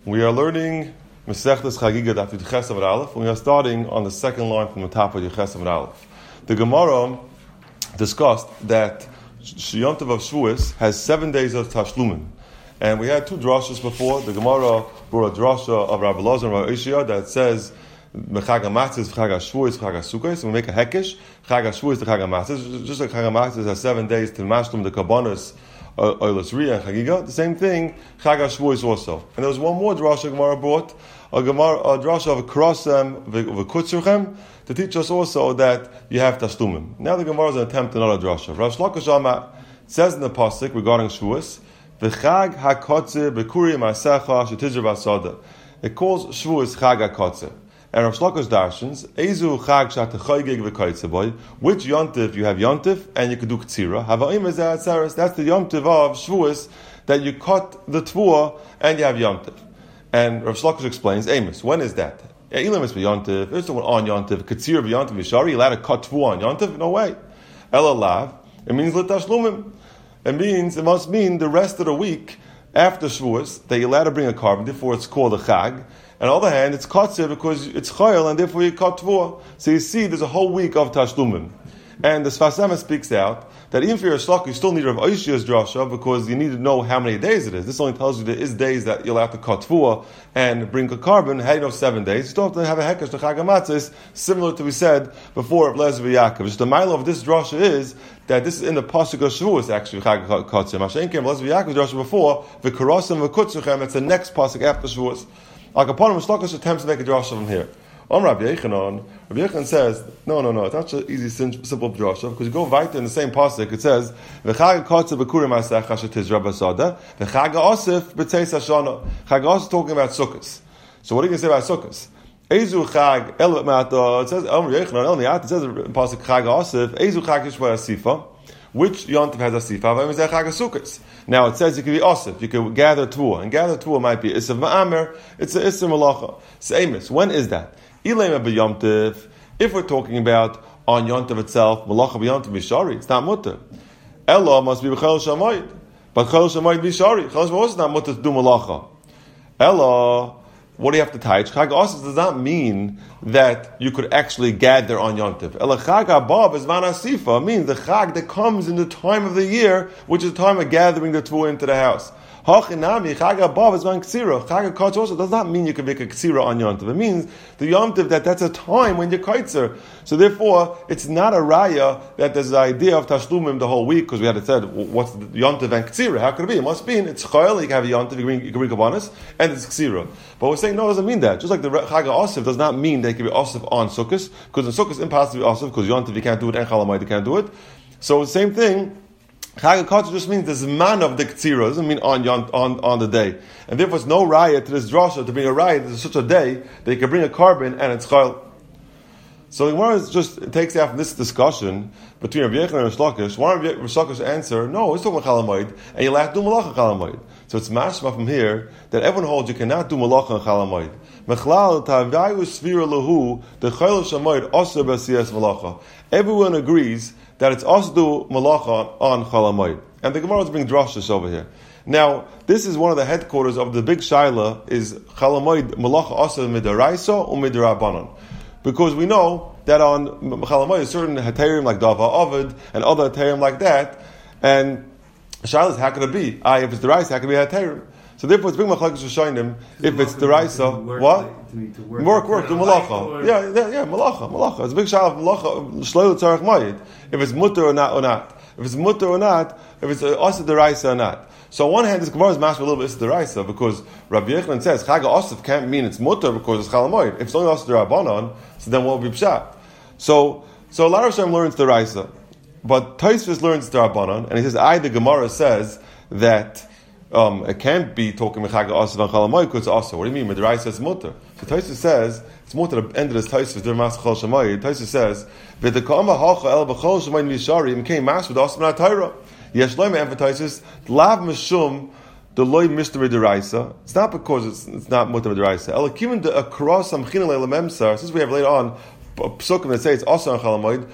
We are learning Masechtas Chagiga Daf Yud Ches Amud Aleph. We are starting on the second line from the top of Yud Ches Amud Aleph. The Gemara discussed that Yom Tov of Shavuos has 7 days of Tashlumim. And we had two drashas before. The Gemara brought a drasha of Rabbi Elazar and Rabbi Ishia that says Chag HaMatzos, Chag HaShavuos, Chag HaSukkos. So we make a hekesh. Chag HaShavuos to Chag HaMatzos. Just like Chag HaMatzos has 7 days to Mashlum the Kabbanos, Oilas Riyah and Chagiga. The same thing, Chag HaShavuos also. And there was one more drasha Gemara brought, a drasha of Krosem v'Kutzurchem, to teach us also that you have Tashlumim. Now the Gemara is an attempt at another drasha. Rav Shlokish Amar says in the pasuk regarding Shavuos, V'chag HaKotze b'Kuri Ma'asecha Shetizr B'Asada. It calls Shavuos Chag HaKotze. And Rav Shlokish darshans, Ezu Chag Shatechoygeg v'Kotzeboy, which Yontif you have Yontif and you could do Ktsira. Hava'im Ezeh Atzeres, that's the Yontif of Shavuos, that you cut the Tvua and you have Yontif. And Rav Shlokish explains, Amos, when is that? Ilam is Yontif, there's someone on Yontif, Ktsira Yontif Yishari, you're allowed to cut Tvua on Yontif? No way. Ela Lav, it means L'Tashlumim. It must mean the rest of the week after Shavuos that you're allowed to bring a carbon, therefore it's called a Chag. And on the other hand, it's Kotzir because it's Chayil and therefore you cut Tvua. So you see there's a whole week of Tashlumim. And the Sfas Emes speaks out that even for your Shlok, you still need Rav Oishia's drasha because you need to know how many days it is. This only tells you there is days that you'll have to cut Tvua and bring a carbon. How do you know 7 days? You still have to have a hekesh to Chag HaMatzos, similar to we said before of Lezer Yaakov. Just the mile of this drasha is that this is in the pasuk of Shavuos actually Chag Kotzir. Mashen came Lezer Yaakov's drasha before v'Karosem v'Kutzuchem. It's the next pasuk after Shavuos. Akaponim Shlokish attempts to make a drasha from here. On Rabbi Yechanan says, no, it's not such an easy, simple drasha, because you go right in the same pasuk, it says, V'chag HaKotze b'Kuri Ma'asecha Shetizra B'Asada, V'chag HaOsif b'Tzeis HaShana. Chag HaOsif talking about Sukkos. So what are you going to say about Sukkos? Ezu Chag El Ma'ata, it says, Rabbi Yechanan El Mi'at, it says in pasuk Chag HaOsif, Ezu Chag Yishva Asifa, which Yontif has Asifa, V'em Zeh Chag HaSukkos. Now it says it could be Osif, you could gather Tvua, and gather Tvua might be Isav Ma'amer, it's an Isser Malacha. So Amos, when is that? If we're talking about on Yontif itself, Malacha b'Yontif b'Shari, it's not mutter. Ella must be b'Chol Shamayid, but Chol Shamayid b'Shari. Chol Shamayid is not mutter to do Malacha. Ella, what do you have to touch? Chag HaOsif does not mean that you could actually gather on Yontif. Ella Chag HaBav is Van Asifa, means the Chag that comes in the time of the year, which is the time of gathering the Tvua into the house. Hachinami Chag HaBav is Van Ktsira. Chag HaKotz also does not mean you can make a Ktsira on Yontif. It means the Yontif that's a time when you're Kaitzer. So therefore, it's not a raya that there's the idea of Tashlumim the whole week, because we had said, what's the Yontif and Ktsira? How could it be? It must be, it's Chayil, you can have a Yontif, you can bring Kabbanos, and it's Ktsira. But we're saying, no, it doesn't mean that. Just like the Chag HaOsif does not mean that it can be Osif on Sukkos, because in Sukkos it's impossible to be Osif, because Yontif you can't do it, and Chalamayit you can't do it. So the same thing, Chag HaKotz just means the Zman of the Ktsira, doesn't mean on the day. And therefore it's no raya to this drasha to bring a raya to such a day that you can bring a carbon and it's chayil. So the Gemara just takes out from this discussion between Rabbi Yechanan and Shlokish. One of Rabbi Shlokish answer, no, it's talking about Chalamayid, and you'll have to do Malacha Chalamayid. So it's mashma from here that everyone holds you cannot do Malacha and Chalamayid. Mechlal ta'vayu svira lahu the chayil shamayid osir b'siyas Malacha. Everyone agrees that it's also do Malacha on Chalamayid. And the Gemara is bringing drashas over here. Now, this is one of the headquarters of the big shaila is Chalamayid Malacha osir midaraisa or midarabanan. Because we know that on Chalamayid, certain heterim like Dava Ovid and other heterim like that, and Shaila is how could it be? If it's the rice, how could it be a heterim? So therefore, it's big machlokes Rishonim. If it's the rice, what? Work, do malacha. Yeah, malacha. It's a big shaila of malacha, shloil tzarech mayid. If it's mutter or not. If it's mutter or not, if it's also the rice or not. So on one hand, this Gemara is mashma a little bit is the raisa because Rabbi Yechanan says Chag HaOsif can't mean it's mutter because it's chalamoid. If it's only also the rabbanon, so then what will be pshat? So a lot of Hashem learns the raisa, but Tosfos learns the rabbanon, and he says the Gemara says that it can't be talking Chag HaOsif and chalamoid because it's also. What do you mean? With the raisa it's mutter. So Tosfos says it's mutter at the end of this Tosfos Dermas Chol Shamayid. Tosfos says v'dekama hacha el b'chol shamayid mishari became mash with osman atayra. Yesh loy emphasizes lav mishum the loy mystery deraisa. It's not because it's not mutar deraisa. Elakiven the across samchina le'lememsar. Since we have later on psukim that say it's also on Chalamoid.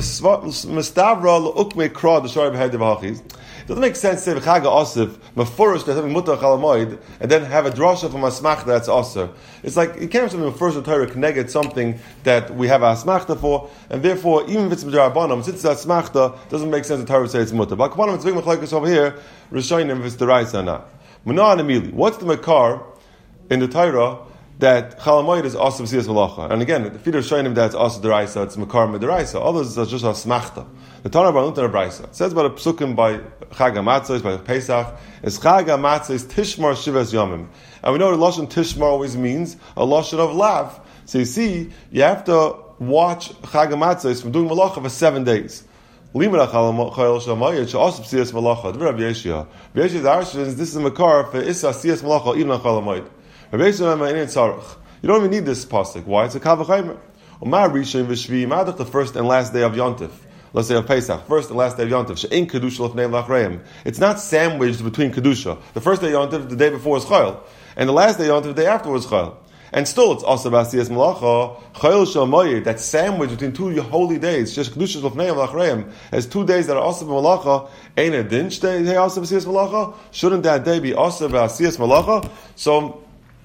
It doesn't make sense to say v'chaga osif mefurish that's having mutar Chalamoid and then have a drasha from a smachta that's osir. It's like you can't have something mefurish the Torah connected something that we have a smachta for, and therefore even if it's midrabanim, since it's a smachta, doesn't make sense the Torah would say it's mutar. But kapanim it's big machlokes over here, rishonim if it's the right or not. Mana and Emili. What's the makar in the Torah that Chalamoid is also b'siyas malacha? And again, if you're showing him that it's also deraisa, it's makar mederaisa. Others are just a smachta. The Torah Baruch Hu Brisa. It says about a psukim by Chag HaMatzos, by Pesach, is Chag HaMatzos Tishmar Shivas Yomim. And we know the Lashon Tishmar always means a Lashon of lav. So you see, you have to watch Chag HaMatzos from doing malacha for 7 days. Limra Chayil Shamayit she'aseh b'siyas malacha. The Rabbi Yeshua. Rabbi Yeshua Darshan, this is a makar for Issa Siyas malacha even on Chalamoid. Rabbi Yeshua Ma'inin Tzarech. You don't even need this pasuk. Why? It's a Kavachaymer. Umar Rishon v'Shvi Madach the first and last day of Yontif. Let's say of Pesach, first and last day of Yontif. She'ein kedusha l'fnei l'achreim. It's not sandwiched between kedusha. The first day of Yontif, the day before is Chayil, and the last day of Yontif, the day after was Chayil. And still, it's also b'asiyas malacha Chayil shamayid. That's sandwiched between 2 holy days. Just kedusha l'fnei l'achreim has 2 days that are also b'malacha. Ain't a din day also b'asiyas malacha? Shouldn't that day be also b'asiyas malacha? So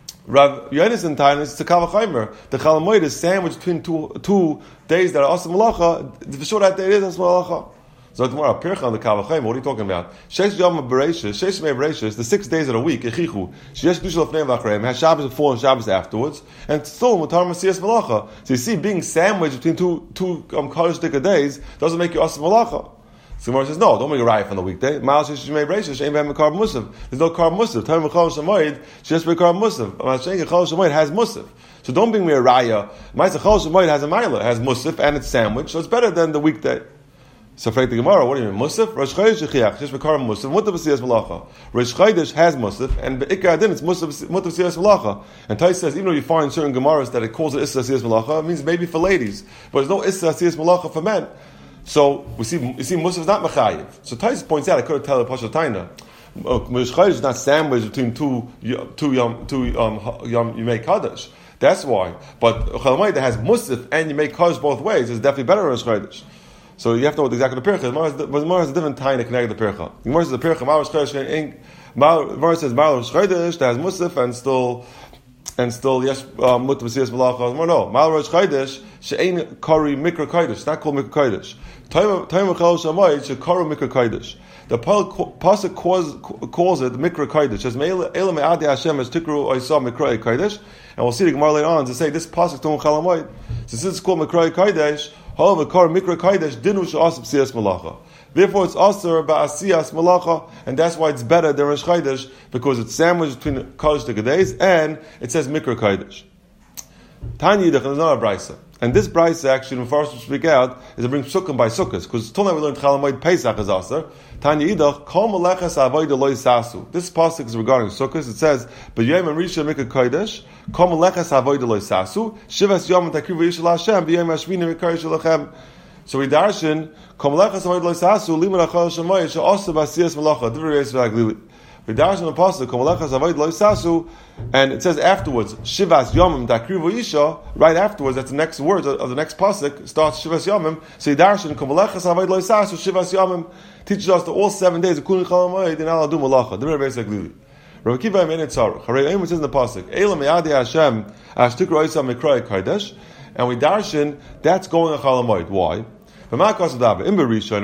Rav Yonasan Tainis, it's a Kavachaymer. The Chalamoid is sandwiched between two days that are also malacha. For sure that day is also malacha. So tomorrow, Pircha on the Kavachaymer, what are you talking about? Sheish Yom Bereshis, Sheish Mei Bereshis, the 6 days of the week, Echichu, Sheyesh Kedusha L'fnei V'Achrayim, has Shabbos before and Shabbos afterwards, and still Mutar Masiyas Malacha. So you see, being sandwiched between two Kodesh Dika days doesn't make you also malacha. So Gemara says, no, don't make a riot on the weekday. There's no carb musaf. Time of Chol Shemoid, she has to be carb musaf. I'm saying Chol Shemoid has musaf. So don't bring me a raya. Ma'aseh Chol Shemoid has a mila, has musaf, and it's sandwich, so it's better than the weekday. So for the Gemara, what do you mean? Musaf? Rosh Chodesh Yechiach, just be carb musaf, mutar b'siyas malacha. Rosh Chodesh has musaf, and be'ikar adin, it's mutar b'siyas malacha. And Tais says, even though you find certain Gemaras that it calls it issa b'siyas malacha, it means maybe for ladies, but there's no issa b'siyas malacha for men. So you see, Musaf is not mechayiv. So Tais points out, I could tell a Pasha Taina, Mishchayim is not sandwiched between two Yomei Kaddish. That's why. But Chalamoid that has Musaf and Yomei Kaddish both ways is definitely better than Chodesh. So you have to know exactly the Pircha. But Gemara has a different Taina connected to the Pircha. Gemara says the Pircha, Gemara says Ma'al Chodesh that has Musaf and still yes mutar b'siyas malacha. No, Mal Rosh Chodesh she'ein kari mikra kodesh. It's not called mikra kodesh. Time of Chol Shamayit she'karu mikra kodesh. The pasuk calls it mikra kodesh. It says Eila me'adi Hashem as tikru oisa mikra kodesh. And we'll see the Gemara later on to say this pasuk don't Chalamoid. So since it's called mikra kodesh, however, kar mikra kodesh dinu she'aseh b'siyas malacha. Therefore, it's also ba'asiyas malacha, and that's why it's better than Rosh Chodesh, because it's sandwiched between Kodesh to days, and it says Mikra Kodesh. Tanya Yidach, there's another brisa, and this brisa actually, when first we speak out, is to bring psukim by sukkahs, because till now we learned Chalamoid Pesach is aser. Tanya Yidach, kol melechas avodah lo yisasu. This pasuk is regarding sukkahs. It says, b'yom rishon Mikra Kodesh, kol melechas avodah lo yisasu, shivas yom takrivu yishal Hashem, b'yom hashmini mikar yishalachem. So we darshan Komelechas Avodah Lo Yisasu Limud Achol Shemoyed She'aseh B'asiyas Malacha. Different ways for Aglili. We darshan the pasuk Komelechas Avodah Lo Yisasu, and it says afterwards Shivas Yomim Takrivu Isha. Right afterwards, that's the next words of the next pasuk starts Shivas Yomim. So we darshan Komelechas Avodah Lo Yisasu Shivas Yomim teaches us that all 7 days of Kulin Chalamoid in Allah do Malacha. Different ways for Aglili. Rabbi Kiva Yemen Tzarech. Harei Eimus says in the pasuk Eila Me'adi Hashem Ashtikru Oisa Mikra Kodesh, and we darshan that's going on Chalamoid. Why? It says, but Yom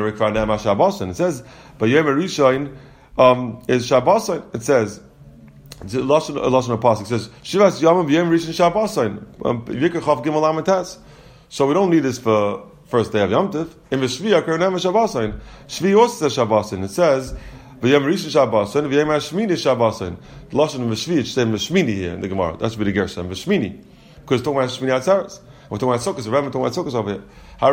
Rishon is Shabbosin. It says, Lashon Pasuk. It says, Shivas Yomim Yom Rishon Shabbosin. V'yikachav Gimel Amitas. So we don't need this for first day of Yom Tiv. In V'shvi Akarnem Shabbosin. Shvi also says Shabbosin. It says, V'yom Rishon Shabbosin, V'yom Hashmini Shabbosin. Lashon V'shvi, it's saying V'shmini here in the Gemara. That should be the Gershon. V'shmini. Because it's talking about Shmini Atzeres. We're talking about Sukkot. We're talking about Sukkot over here.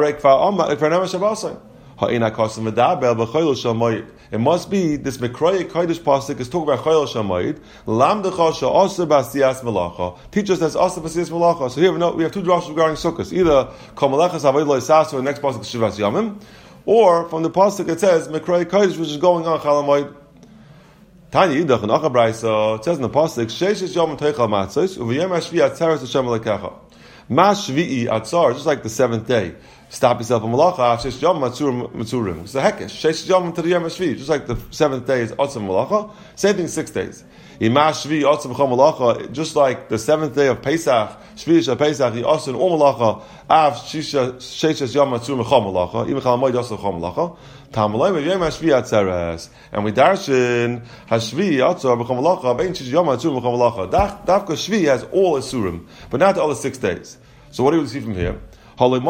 It must be this Mikroy Kodesh pasuk is talking about Chayil Shamayid. Lamdecha she'aseh b'asiyas malacha. Teach us that's aseh b'asiyas malacha. So here we have two drashos regarding Sukkot. Either Komelechas Avodah Lo Yisasu, the next pasuk is Shivas Yomim, or from the pasuk it says Mikroy Kodesh, which is going on Chalamoid. Tanya Yidach and Achabraisa. It says in the pasuk Sheishes Yom Teichal Matzos Uv'yem Hashvi Atzeres Hashem Lekecha. Ma shvi'i atzar, just like the seventh day. Stop yourself on malacha. Shesh yom matzurim. It's a hekesh. Shesh yom to the yom shvi. Just like the seventh day is otzim malacha. Same thing, 6 days. Ima shvi otzim chom malacha. Just like the seventh day of Pesach, shvi shel Pesach, he otzim all malacha. Av shesh yom matzurim chom malacha. Even chalamoid otzim chom malacha. Tamalay yom shvi atzeres. And we darshin hashvi otzim chom malacha. Vein shesh yom matzurim chom malacha. Dafka shvi has all isurim, but not all the 6 days. So what do we see from here? It was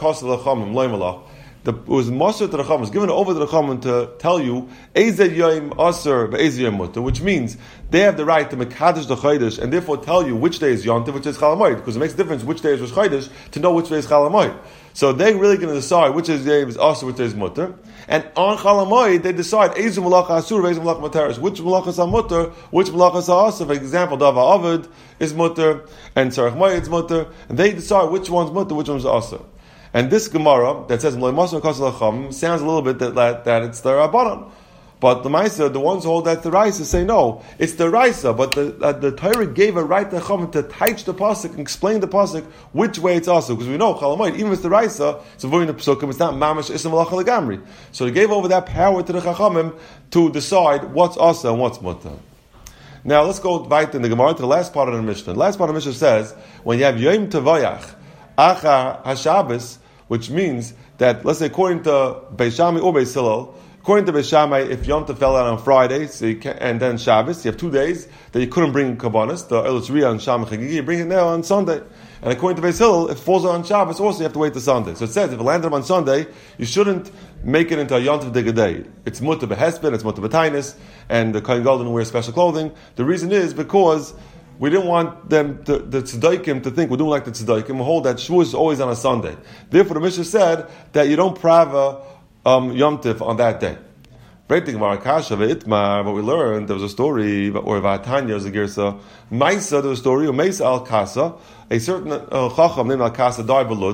Maser to the Chacham, was given over to the Chacham to tell you Eizeh Yom Aser Be'eizeh Yom Mutter, which means they have the right to Mekadosh the Chodesh and therefore tell you which day is Yom Tov, which is Chol Hamoed, because it makes a difference which day is Rosh Chodesh to know which day is Chol Hamoed. So they're really going to decide which day is Aser, which day is Mutter, and on Chol Hamoed they decide Eizeh Malacha Asur, Eizeh Malacha Materes, which Malachas are Mutter, which Malachas are Aser. For example, Dava Avod is Mutter and Tzarech Moed is Mutter, and they decide which one's Mutter, which one's Aser. And this Gemara that says sounds a little bit that it's the Rabbanon. But the Maisa, the ones who hold that the Raisa, say no, it's the Raisa. But the Torah gave a right to Chacham to teach the pasuk and explain the pasuk which way it's also, because we know Chol Hamoed, even if it's the Raisa, it's avoiding the Pesukim, it's not Mamash Isam Malacha Legamri. So they gave over that power to the Chachamim to decide what's Asa and what's Mutter. Now let's go right in the Gemara to the last part of the Mishnah. The last part of the Mishnah says when you have Yom Tavayach Achar HaShabbos, which means that, let's say, according to Beis Shammai or Beis Hillel, according to Beis Shammai, if Yom Tov fell out on Friday, so and then Shabbos, you have 2 days that you couldn't bring Kabbanis, the Eretz Riyah and Shammai Chagigi, you bring it now on Sunday. And according to Beis Hillel, if it falls out on Shabbos, also you have to wait till Sunday. So it says, if it landed on Sunday, you shouldn't make it into a Yom Tov Digga day. It's Mutter Behespin, it's Mutter B'tainis, and the Kohen Gadol didn't wear special clothing. The reason is because we didn't want them, the tzedaikim, to think we're doing like the tzedaikim. We hold that Shavuos is always on a Sunday. Therefore, the Mishnah said that you don't prava Yom Tiv on that day. What we learned, there was a story, or Vatanya was a girsa. Maisa, there was a story, or Maisa al Kasa, a certain Chacham named al Kasa died below.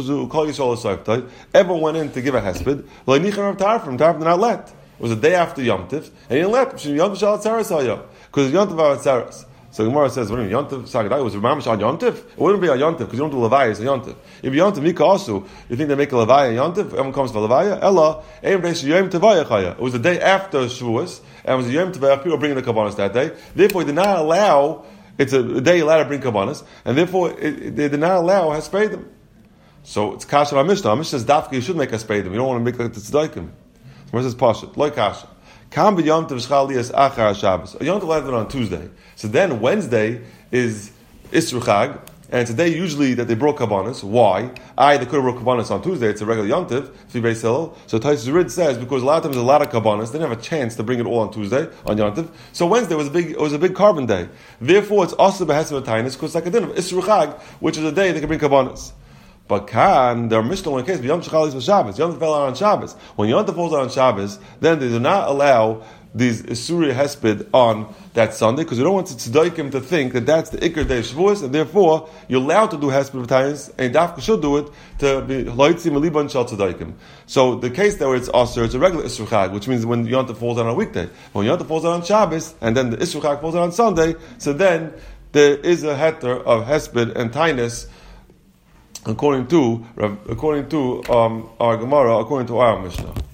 Everyone went in to give a hesped. Tarfim did not let. It was a day after Yom Tiv, and he didn't let because Yom Tiv are Tzaras. So Gemara says, what do you mean? Yontif Sagadai was Mamash on Yontif? It wouldn't be a Yontif because you don't do Levaya, a Yontif. If Yontif Mika also, you think they make a Levaya Yontif? Everyone comes for Levaya. Ella, Eim Reish Yom Tevaya Chaya. It was the day after Shavuos, and it was Yom Tevaya. People bringing the Kabbanis that day. Therefore, they did not allow. It's a day allowed to bring Kabbanis, and therefore they did not allow Hespedim. So it's Kasha Mishnah. Mishnah says Dafka you should make Hespedim. You don't want to make like the Tzedaikim. Where says Pashat? Like Kasha. Kam b'Yom Tov Shchalias Achar Shabbos. Yom Tov landed on Tuesday. So then Wednesday is Isru Chag, and it's a day usually that they broke Kabbanis. Why? They could have broke Kabbanis on Tuesday. It's a regular Yom Tov, Fi Beis Hillel. So Taisus Rid says because a lot of times there's a lot of Kabbanis, they didn't have a chance to bring it all on Tuesday on Yom Tov. So Wednesday was a big carbon day. Therefore, it's also Behesed V'Tainis because it's like a din of Isru Chag, which is a day they can bring Kabbanis. But there are Mishnah in case Yom Tov for Shabbos. Yom Tov fell out on Shabbos. When Yom Tov falls out on Shabbos, then they do not allow these Isuri Hesped on that Sunday because you don't want the tzedaikim to think that that's the Iker Day Shavuos, and therefore you're allowed to do Hesped B'tayis, and Dafka should do it to be Loitzi Meliban Shal Tzedaikim. So the case that where it's Aser, it's a regular Isur Chag, which means when Yom Tov falls out on a weekday. When Yom Tov falls out on Shabbos, and then the Isur Chag falls out on Sunday, so then there is a heter of Hesped and Tainus according to our Gemara, according to our Mishnah.